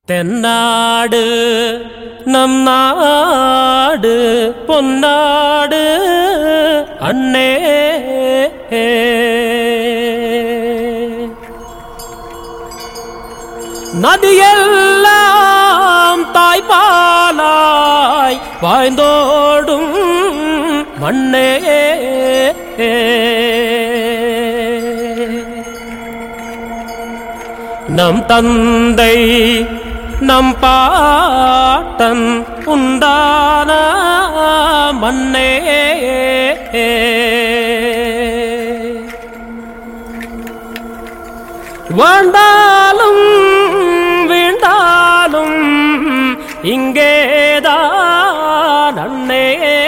தென்னாடு நம் நாடு பொன்னாடு அண்ணே நதியெல்லாம் தாய்ப்பாலாய் பாய்ந்தோடும் மண்ணே நம் தந்தை நம் பாட்டன் உண்டான மண்ணே வாழ்ந்தாலும் வீண்டாலும் இங்கேதான் அண்ணே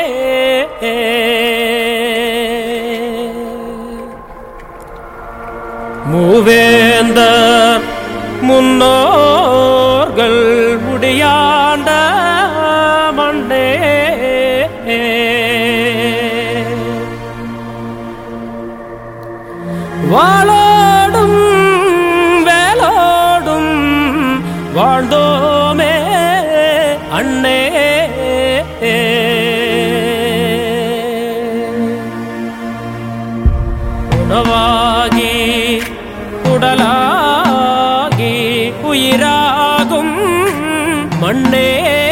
மூவேந்தர் முன்னோர்கள் முடியாண்ட மண்ணே வாழோடும் வேலோடும் வாழ்ந்தோமே அண்ணே உணவாகி உடலாகி உயிராகும் மண்ணே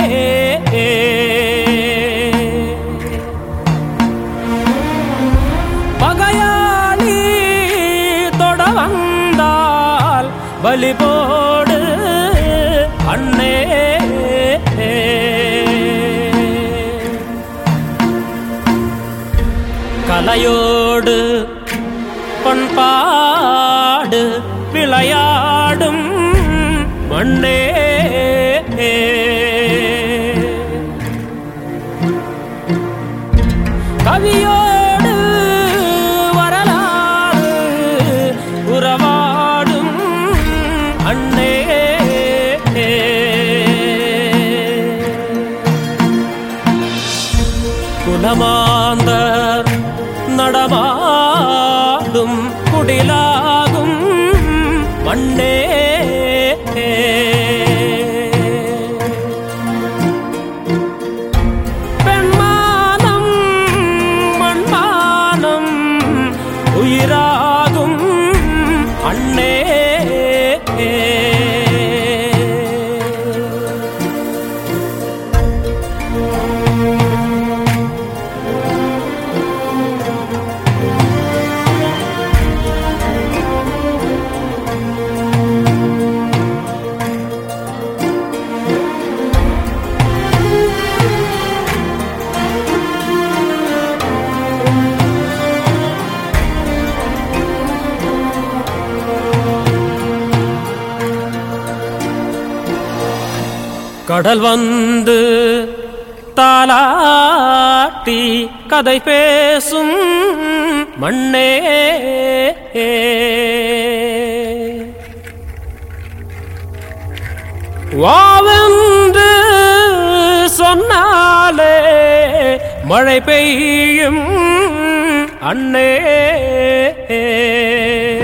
பகையாளி தொட வந்தால் பலி போடு அண்ணே கலையோடு பண்பாடு விளையாடும் மண்ணே கவியோடு வரலாறு உறவாடும் அண்ணே குலமாந்தர் நடமாடும் குடிலாகும் மண்ணே பெண்மானம் மண்மானம் உயிராகும் அண்ணே கடல் வந்து தாலாட்டி கதை பேசும் மண்ணே வாவென்று சொன்னாலே மழை பெய்யும் அண்ணே